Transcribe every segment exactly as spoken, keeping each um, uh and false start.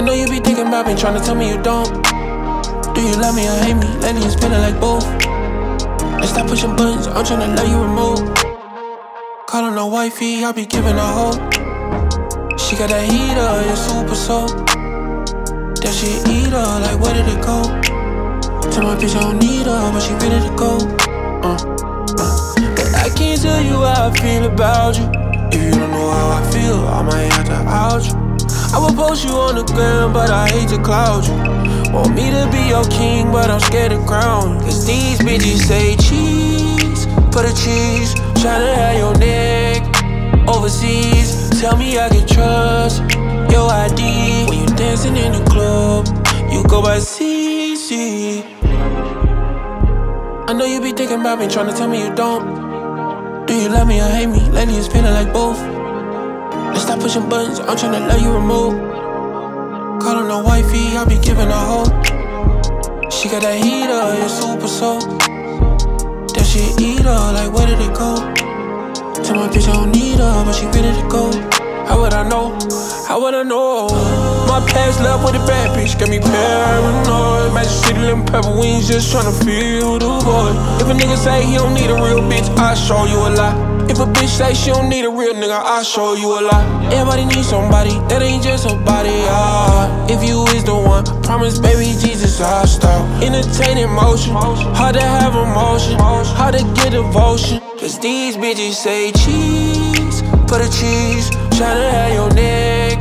know you be thinking about me, tryna tell me you don't. Do you love me or hate me? Lately it's feeling like both. Let's stop pushing buttons, I'm tryna let you remote. Calling her wifey, I be giving her hope. She got that heater, you're super soap. That shit eat her, like where did it go? Tell my bitch I don't need her, but she ready to go. uh, uh. But I can't tell you how I feel about you. If you don't know how I feel, I might have to out you. I will post you on the gram, but I hate to cloud you. Want me to be your king, but I'm scared to crown you. Cause these bitches say cheese for the cheese, tryna have your neck overseas. Tell me I can trust your I D. When you dancing in the club, you go by C C. I know you be thinking about me, tryna tell me you don't. Do you love me or hate me? Lately it's feeling like both. Let's stop pushing buttons, I'm tryna let you remote. Calling her wifey, I be giving her hope. She got that heater, you're super soap. That shit eat her, like where did it go? Tell my bitch I don't need her, but she ready to go. How would I know? How would I know? My past love with a bad bitch got me paranoid. Magic City, them pepper wings, just tryna feel the void. If a nigga say he don't need a real bitch, I'll show you a lie. If a bitch say she don't need a real nigga, I'll show you a lie. Everybody needs somebody, that ain't just a body, ah. If you is the one, promise baby Jesus I'll stop. Entertaining motion, hard to have emotion, hard to get devotion. Cause these bitches say cheese for the cheese, tryna have your neck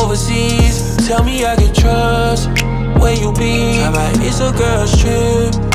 overseas. Tell me I can trust where you be. How about it's a girl's trip?